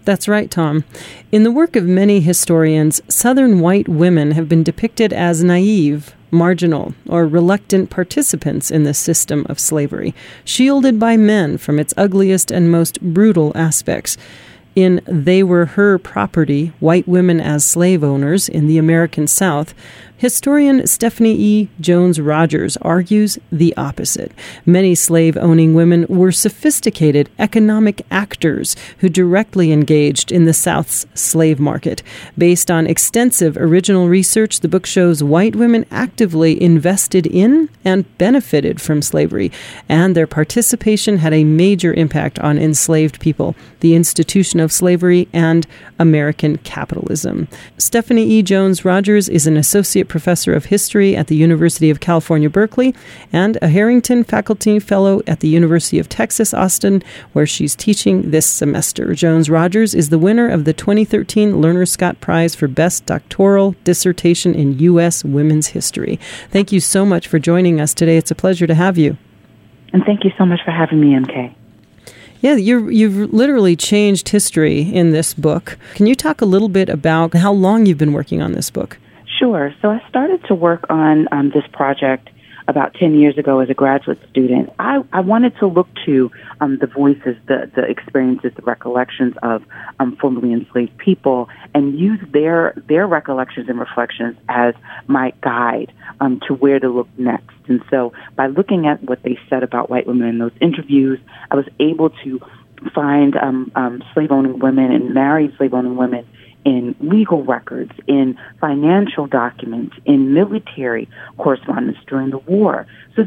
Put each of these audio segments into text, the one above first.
That's right, Tom. In the work of many historians, Southern white women have been depicted as naive, marginal, or reluctant participants in the system of slavery, shielded by men from its ugliest and most brutal aspects. In They Were Her Property, White Women as Slave Owners in the American South, historian Stephanie E. Jones-Rogers argues the opposite. Many slave-owning women were sophisticated economic actors who directly engaged in the South's slave market. Based on extensive original research, the book shows white women actively invested in and benefited from slavery, and their participation had a major impact on enslaved people, the institution of slavery, and American capitalism. Stephanie E. Jones-Rogers is an associate professor of history at the University of California, Berkeley, and a Harrington Faculty Fellow at the University of Texas, Austin, where she's teaching this semester. Jones-Rogers is the winner of the 2013 Lerner Scott Prize for Best Doctoral Dissertation in U.S. Women's History. Thank you so much for joining us today. It's a pleasure to have you. And thank you so much for having me, MK. Yeah, you've literally changed history in this book. Can you talk a little bit about how long you've been working on this book? Sure. So I started to work on this project about 10 years ago as a graduate student. I wanted to look to the voices, the experiences, the recollections of formerly enslaved people and use their recollections and reflections as my guide to where to look next. And so by looking at what they said about white women in those interviews, I was able to find slave-owning women and married slave-owning women in legal records, in financial documents, in military correspondence during the war. So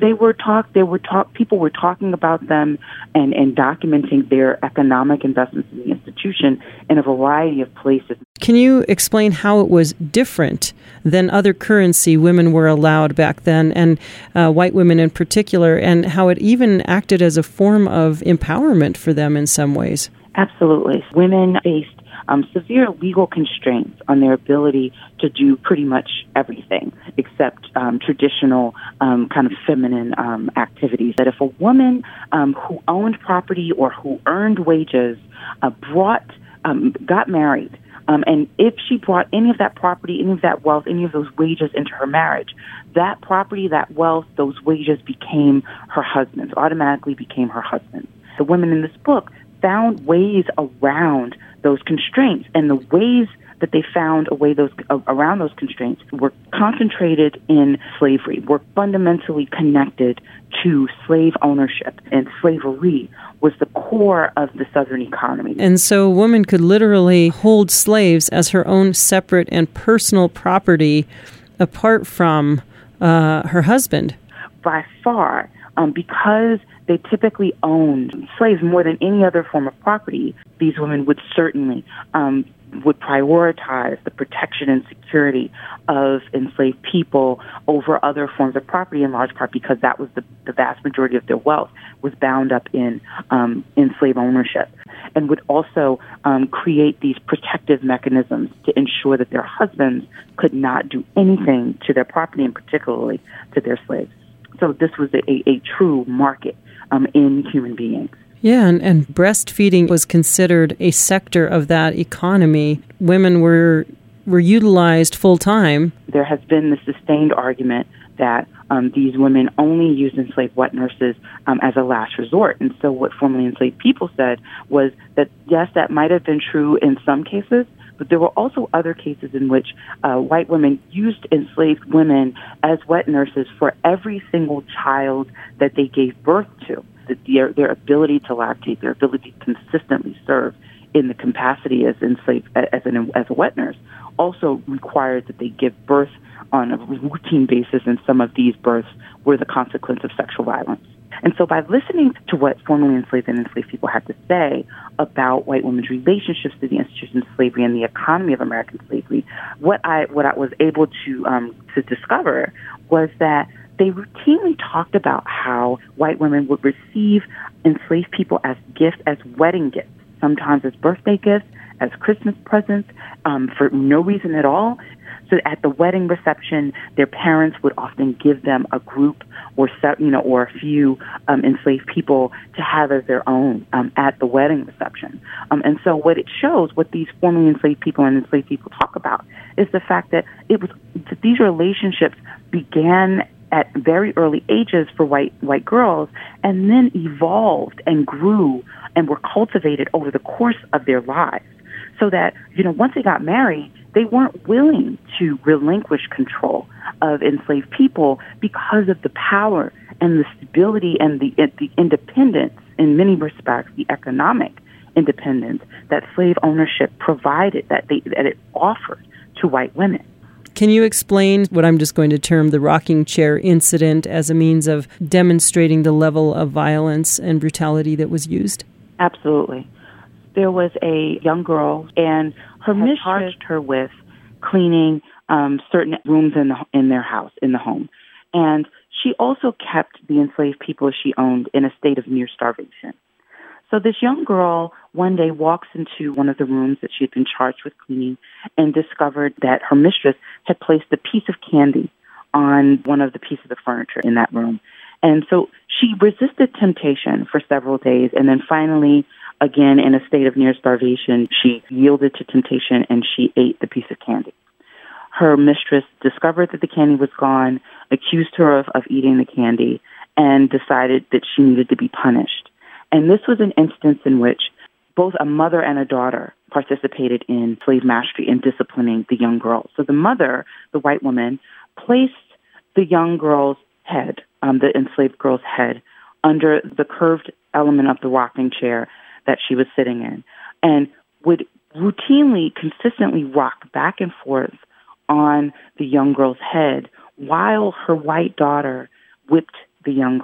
people were talking about them and documenting their economic investments in the institution in a variety of places. Can you explain how it was different than other currency women were allowed back then, and white women in particular, and how it even acted as a form of empowerment for them in some ways? Absolutely. Women faced severe legal constraints on their ability to do pretty much everything except traditional kind of feminine activities. That if a woman who owned property or who earned wages got married, and if she brought any of that property, any of that wealth, any of those wages into her marriage, that property, that wealth, those wages became her husband's, automatically became her husband's. The women in this book found ways around those constraints, and the ways that they found around those constraints were concentrated in slavery, were fundamentally connected to slave ownership, and slavery was the core of the Southern economy. And so a woman could literally hold slaves as her own separate and personal property apart from her husband. By far, because they typically owned slaves more than any other form of property, these women would certainly would prioritize the protection and security of enslaved people over other forms of property, in large part because that was the vast majority of their wealth was bound up in slave ownership, and would also create these protective mechanisms to ensure that their husbands could not do anything to their property, and particularly to their slaves. So this was a true market in human beings. Yeah, and breastfeeding was considered a sector of that economy. Women were utilized full-time. There has been the sustained argument that these women only used enslaved wet nurses as a last resort. And so what formerly enslaved people said was that, yes, that might have been true in some cases, but there were also other cases in which white women used enslaved women as wet nurses for every single child that they gave birth to. Their ability to lactate, their ability to consistently serve in the capacity as a wet nurse also required that they give birth on a routine basis, and some of these births were the consequence of sexual violence. And so by listening to what formerly enslaved and enslaved people had to say about white women's relationships to the institution of slavery and the economy of American slavery, what I was able to discover was that they routinely talked about how white women would receive enslaved people as gifts, as wedding gifts, sometimes as birthday gifts, as Christmas presents, for no reason at all. So at the wedding reception, their parents would often give them a group or a few enslaved people to have as their own at the wedding reception. And so what it shows, what these formerly enslaved people and enslaved people talk about, is the fact that that these relationships began at very early ages for white girls, and then evolved and grew and were cultivated over the course of their lives. So that, once they got married, they weren't willing to relinquish control of enslaved people because of the power and the stability and the independence, in many respects, the economic independence that slave ownership provided, that it offered to white women. Can you explain what I'm just going to term the rocking chair incident as a means of demonstrating the level of violence and brutality that was used? Absolutely. There was a young girl, and her mistress charged her with cleaning certain rooms in their house, in the home. And she also kept the enslaved people she owned in a state of near starvation. So this young girl one day walks into one of the rooms that she had been charged with cleaning and discovered that her mistress had placed a piece of candy on one of the pieces of furniture in that room. And so she resisted temptation for several days, and then finally, again, in a state of near starvation, she yielded to temptation and she ate the piece of candy. Her mistress discovered that the candy was gone, accused her of eating the candy, and decided that she needed to be punished. And this was an instance in which both a mother and a daughter participated in slave mastery and disciplining the young girl. So the mother, the white woman, placed the young girl's head, the enslaved girl's head, under the curved element of the rocking chair that she was sitting in, and would routinely, consistently rock back and forth on the young girl's head while her white daughter whipped the young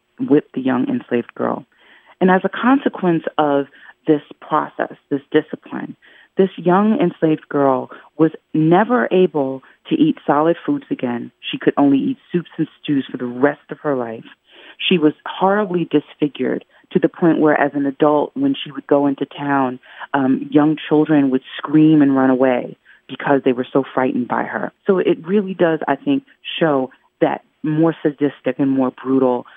enslaved girl. And as a consequence of this process, this discipline, this young enslaved girl was never able to eat solid foods again. She could only eat soups and stews for the rest of her life. She was horribly disfigured to the point where, as an adult, when she would go into town, young children would scream and run away because they were so frightened by her. So it really does, I think, show that more sadistic and more brutal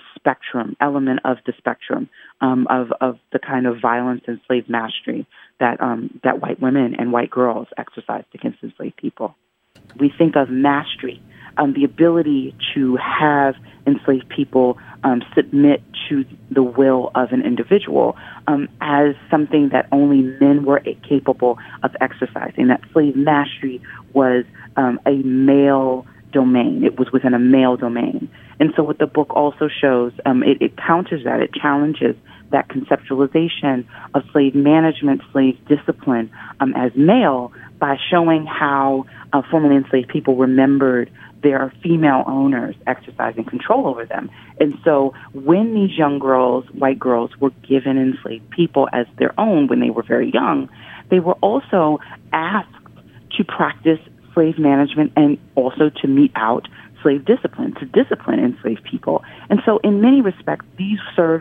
element of the spectrum of the kind of violence and slave mastery that white women and white girls exercised against enslaved people. We think of mastery, the ability to have enslaved people submit to the will of an individual as something that only men were capable of exercising. That slave mastery was a male domain. It was within a male domain. And so what the book also shows, it counters that. It challenges that conceptualization of slave management, slave discipline as male by showing how formerly enslaved people remembered their female owners exercising control over them. And so when these young girls, white girls, were given enslaved people as their own when they were very young, they were also asked to practice slave management and also to mete out slave discipline, to discipline enslaved people. And so in many respects, these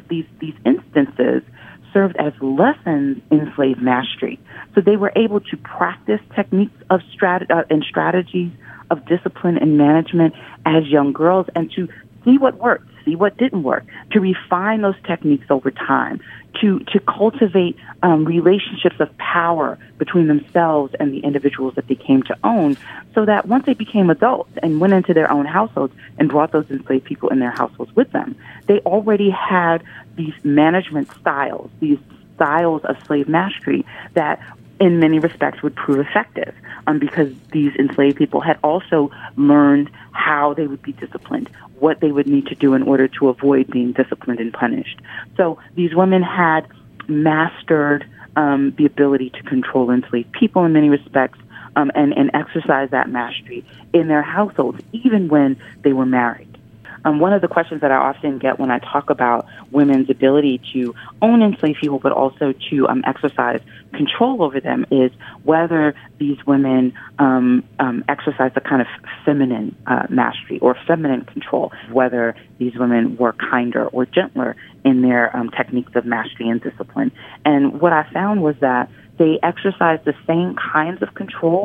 instances served as lessons in slave mastery. So they were able to practice techniques of and strategies of discipline and management as young girls, and to see what worked, see what didn't work, to refine those techniques over time, to cultivate relationships of power between themselves and the individuals that they came to own, so that once they became adults and went into their own households and brought those enslaved people in their households with them, they already had these management styles, these styles of slave mastery that in many respects would prove effective because these enslaved people had also learned how they would be disciplined, what they would need to do in order to avoid being disciplined and punished. So these women had mastered the ability to control enslaved people in many respects and exercise that mastery in their households, even when they were married. One of the questions that I often get when I talk about women's ability to own enslaved people, but also to exercise control over them, is whether these women exercise a kind of feminine mastery or feminine control, whether these women were kinder or gentler in their techniques of mastery and discipline. And what I found was that they exercised the same kinds of control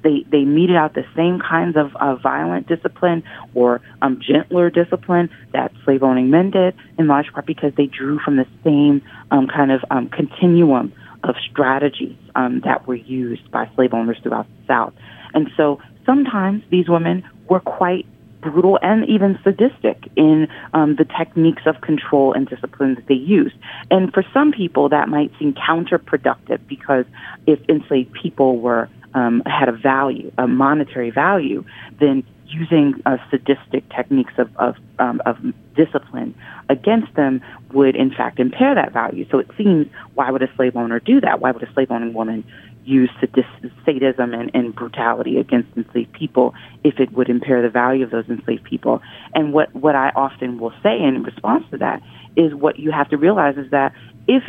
they meted out the same kinds of violent discipline or gentler discipline that slave-owning men did, in large part because they drew from the same kind of continuum of strategies that were used by slave owners throughout the South. And so sometimes these women were quite brutal and even sadistic in the techniques of control and discipline that they used. And for some people, that might seem counterproductive because if enslaved people were had a value, a monetary value, then using sadistic techniques of discipline against them would, in fact, impair that value. So it seems, why would a slave owner do that? Why would a slave owning woman use sadism and brutality against enslaved people if it would impair the value of those enslaved people? And what I often will say in response to that is what you have to realize is that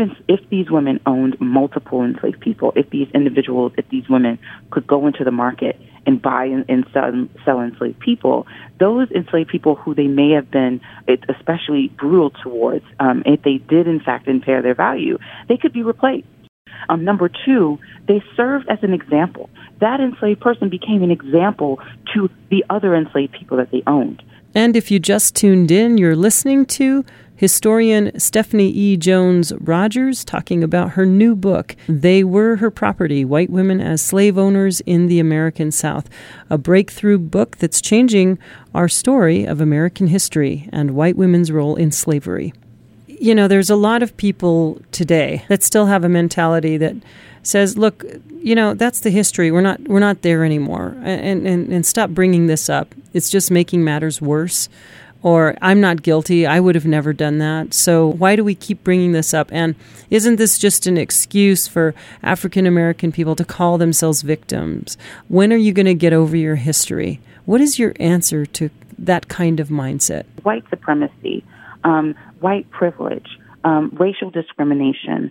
if these women owned multiple enslaved people, if these women could go into the market and buy and sell enslaved people, those enslaved people who they may have been especially brutal towards, if they did in fact impair their value, they could be replaced. Number two, they served as an example. That enslaved person became an example to the other enslaved people that they owned. And if you just tuned in, you're listening to historian Stephanie E. Jones-Rogers talking about her new book, They Were Her Property, White Women as Slave Owners in the American South, a breakthrough book that's changing our story of American history and white women's role in slavery. You know, there's a lot of people today that still have a mentality that says, look, you know, that's the history. We're not there anymore. And stop bringing this up. It's just making matters worse. Or I'm not guilty. I would have never done that. So why do we keep bringing this up? And isn't this just an excuse for African American people to call themselves victims? When are you going to get over your history? What is your answer to that kind of mindset? White supremacy, white privilege, racial discrimination,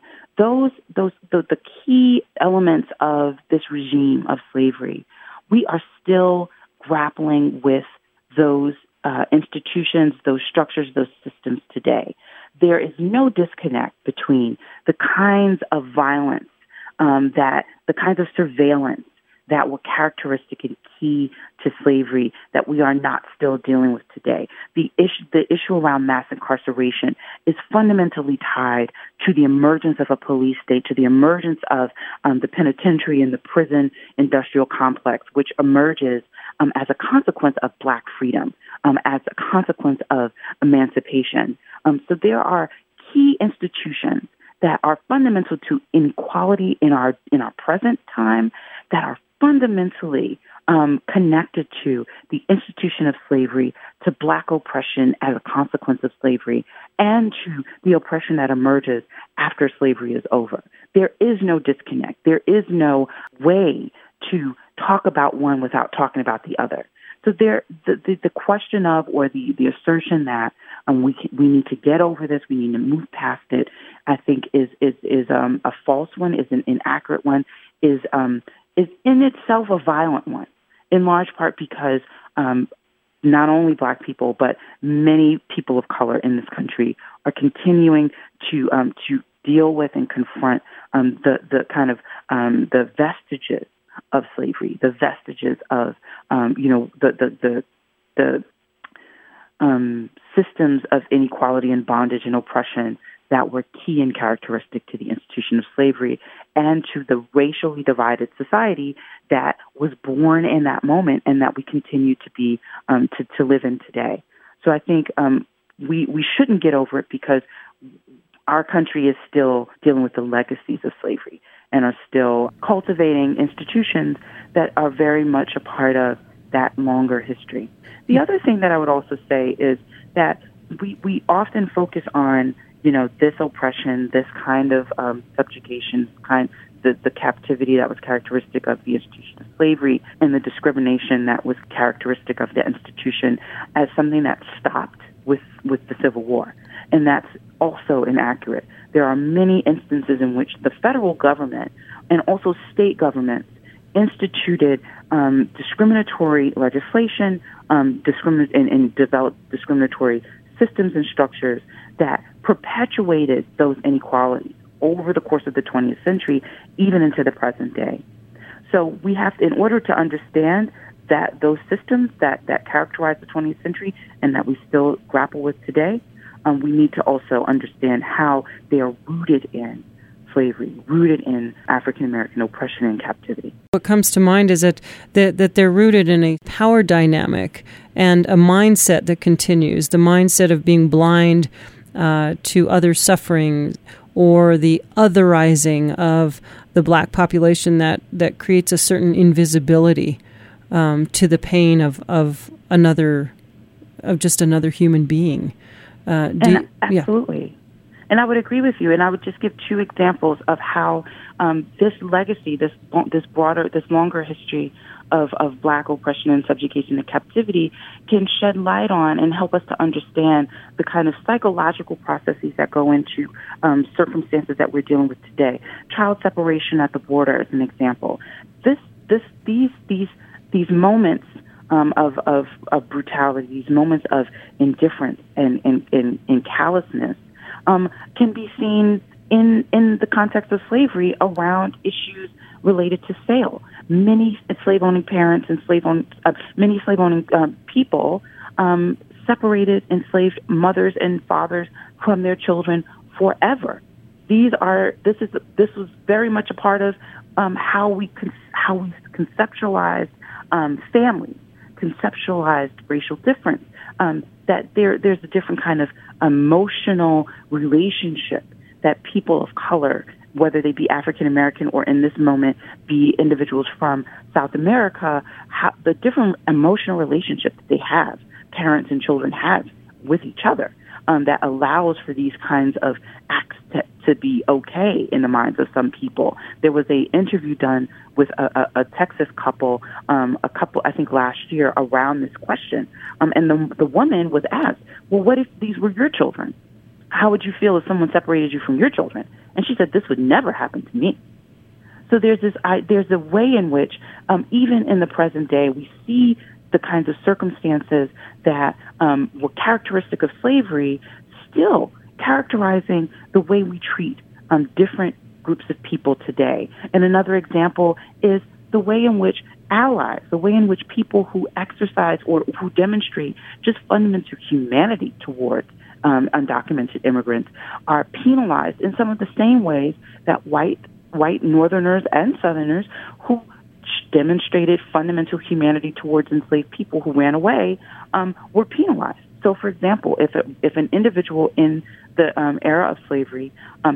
the key elements of this regime of slavery, we are still grappling with those institutions, those structures, those systems today. There is no disconnect between the kinds of violence, the kinds of surveillance that were characteristic and key to slavery that we are not still dealing with today. The issue around mass incarceration is fundamentally tied to the emergence of a police state, to the emergence of the penitentiary and the prison industrial complex, which emerges as a consequence of Black freedom, as a consequence of emancipation. So there are key institutions that are fundamental to inequality in our present time that are fundamentally connected to the institution of slavery, to Black oppression as a consequence of slavery, and to the oppression that emerges after slavery is over. There is no disconnect. There is no way to talk about one without talking about the other. So the question of, or the assertion that we need to get over this, we need to move past it, I think is a false one, is an inaccurate one, is in itself a violent one, in large part because not only Black people, but many people of color in this country are continuing to deal with and confront the kind of the vestiges of slavery, the vestiges of the systems of inequality and bondage and oppression that were key and characteristic to the institution of slavery and to the racially divided society that was born in that moment and that we continue to be to live in today. So I think we shouldn't get over it because our country is still dealing with the legacies of slavery and are still cultivating institutions that are very much a part of that longer history. The other thing that I would also say is that we often focus on, this oppression, this kind of subjugation, the captivity that was characteristic of the institution of slavery and the discrimination that was characteristic of the institution as something that stopped with the Civil War. And that's also inaccurate. There are many instances in which the federal government and also state governments instituted discriminatory legislation, and developed discriminatory systems and structures that perpetuated those inequalities over the course of the 20th century, even into the present day. So we have to, in order to understand that those systems that characterize the 20th century and that we still grapple with today, we need to also understand how they are rooted in slavery, rooted in African-American oppression and captivity. What comes to mind is that they're rooted in a power dynamic and a mindset that continues, the mindset of being blind to other suffering or the otherizing of the black population that creates a certain invisibility to the pain of just another human being. Absolutely. Yeah. And I would agree with you. And I would just give two examples of how this legacy, this longer history of black oppression and subjugation and captivity can shed light on and help us to understand the kind of psychological processes that go into circumstances that we're dealing with today. Child separation at the border is an example. These moments of brutality, these moments of indifference and callousness can be seen in the context of slavery around issues related to sale. Many slave-owning parents and many slave-owning people separated enslaved mothers and fathers from their children forever. This was very much a part of how we conceptualized families, conceptualized racial difference. That there's a different kind of emotional relationship that people of color, whether they be African American or in this moment be individuals from South America, the different emotional relationship that they have, parents and children have with each other, that allows for these kinds of acts to be okay in the minds of some people. There was an interview done with a Texas couple, I think last year, around this question. And the woman was asked, well, what if these were your children? How would you feel if someone separated you from your children? And she said, this would never happen to me. So there's a way in which, even in the present day, we see the kinds of circumstances that were characteristic of slavery still characterizing the way we treat different groups of people today. And another example is the way in which allies, the way in which people who exercise or who demonstrate just fundamental humanity towards undocumented immigrants are penalized in some of the same ways that white Northerners and Southerners who demonstrated fundamental humanity towards enslaved people who ran away were penalized. So, for example, if an individual in the era of slavery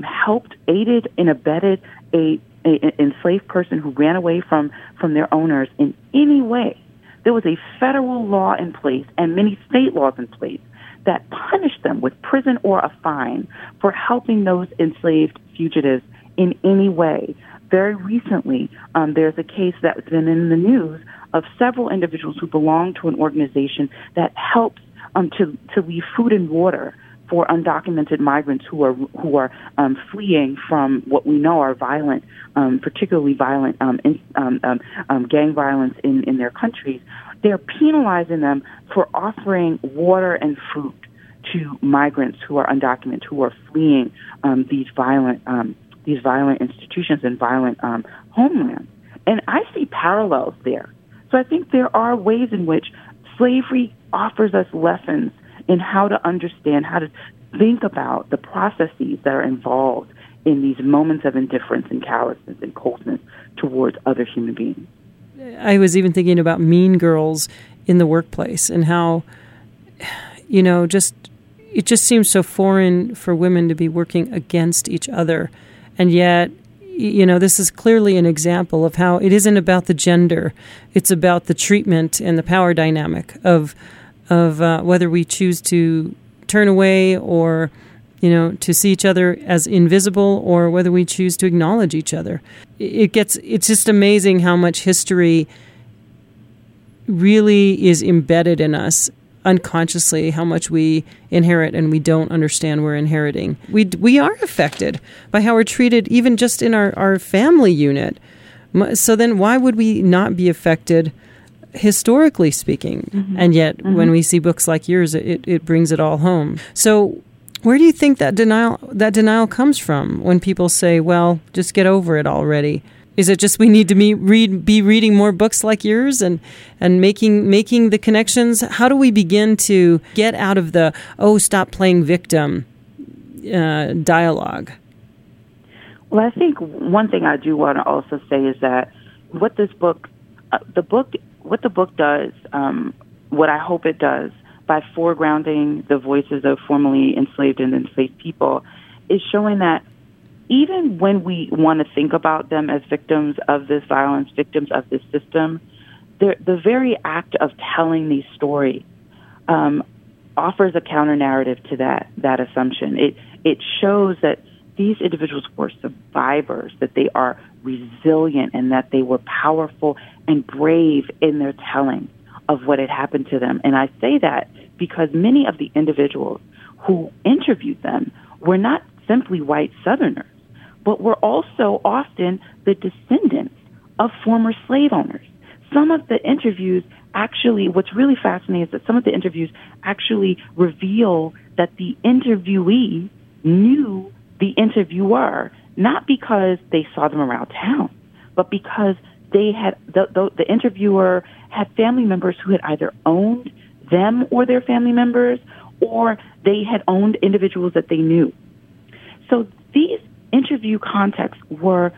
aided and abetted a enslaved person who ran away from their owners in any way, there was a federal law in place and many state laws in place that punished them with prison or a fine for helping those enslaved fugitives in any way. Very recently, there's a case that's been in the news of several individuals who belong to an organization that helps to leave food and water for undocumented migrants who are fleeing from what we know are violent, particularly violent gang violence in their countries. They're penalizing them for offering water and food to migrants who are undocumented, who are fleeing these violent institutions and violent homelands. And I see parallels there. So I think there are ways in which slavery offers us lessons in how to understand, how to think about the processes that are involved in these moments of indifference and callousness and coldness towards other human beings. I was even thinking about Mean Girls in the workplace and how, it just seems so foreign for women to be working against each other. And yet, this is clearly an example of how it isn't about the gender. It's about the treatment and the power dynamic of whether we choose to turn away or, to see each other as invisible or whether we choose to acknowledge each other. It's just amazing how much history really is embedded in us unconsciously, how much we inherit and we don't understand we're inheriting. We are affected by how we're treated even just in our family unit. So then why would we not be affected historically speaking? Mm-hmm. And yet when we see books like yours, it brings it all home. So where do you think that denial comes from when people say, well, just get over it already? Is it just we need to be reading more books like yours and making the connections? How do we begin to get out of the, stop playing victim dialogue? Well, I think one thing I do want to also say is that what this book, what the book does, what I hope it does by foregrounding the voices of formerly enslaved and enslaved people, is showing that even when we want to think about them as victims of this violence, victims of this system, the very act of telling these stories offers a counter narrative to that assumption. It shows that these individuals were survivors, that they are resilient, and that they were powerful and brave in their telling of what had happened to them. And I say that because many of the individuals who interviewed them were not simply white Southerners, but were also often the descendants of former slave owners. Some of the interviews actually, what's really fascinating is that some of the interviews actually reveal that the interviewee knew the interviewer, not because they saw them around town, but because they had the interviewer had family members who had either owned them or their family members, or they had owned individuals that they knew. So these interview contexts were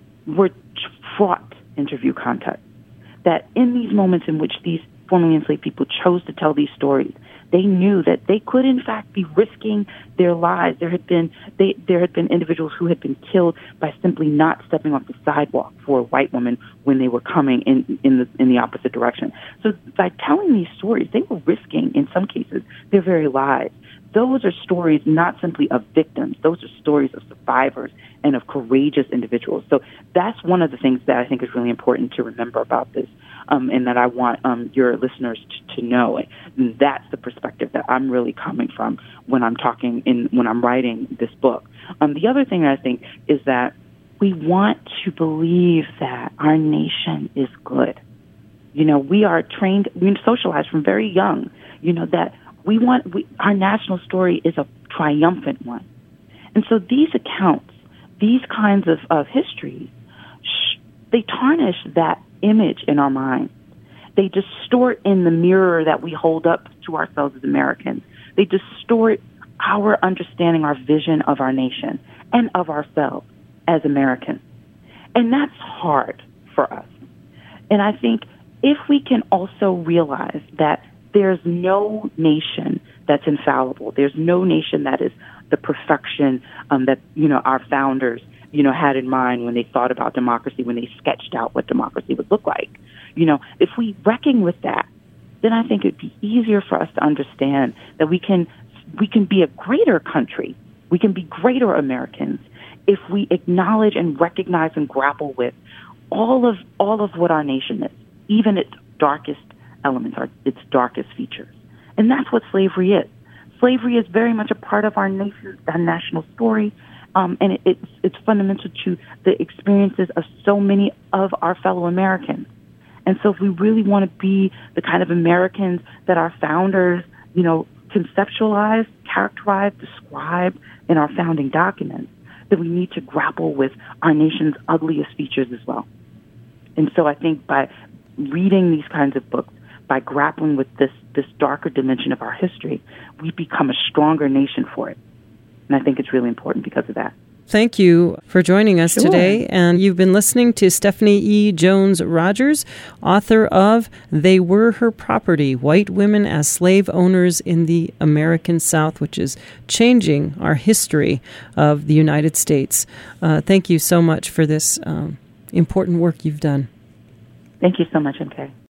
fraught interview contexts, that in these moments in which these formerly enslaved people chose to tell these stories, they knew that they could, in fact, be risking their lives. There had been individuals who had been killed by simply not stepping off the sidewalk for a white woman when they were coming in the opposite direction. So by telling these stories, they were risking, in some cases, their very lives. Those are stories not simply of victims. Those are stories of survivors and of courageous individuals. So that's one of the things that I think is really important to remember about this, and that I want your listeners to know. And that's the perspective that I'm really coming from when I'm when I'm writing this book. The other thing I think is that we want to believe that our nation is good. We are trained, we're socialized from very young, that our national story is a triumphant one. And so these accounts, these kinds of histories, they tarnish that image in our minds. They distort in the mirror that we hold up to ourselves as Americans. They distort our understanding, our vision of our nation and of ourselves as Americans. And that's hard for us. And I think if we can also realize that there's no nation that's infallible. There's no nation that is the perfection that, our founders, had in mind when they thought about democracy, when they sketched out what democracy would look like. If we reckon with that, then I think it'd be easier for us to understand that we can be a greater country. We can be greater Americans if we acknowledge and recognize and grapple with all of what our nation is, even its darkest elements, its darkest features. And that's what slavery is. Slavery is very much a part of our national story, and it's fundamental to the experiences of so many of our fellow Americans. And so if we really want to be the kind of Americans that our founders, conceptualized, characterized, described in our founding documents, then we need to grapple with our nation's ugliest features as well. And so I think by reading these kinds of books, by grappling with this darker dimension of our history, we become a stronger nation for it. And I think it's really important because of that. Thank you for joining us today. And you've been listening to Stephanie E. Jones-Rogers, author of They Were Her Property, White Women as Slave Owners in the American South, which is changing our history of the United States. Thank you so much for this important work you've done. Thank you so much, MK.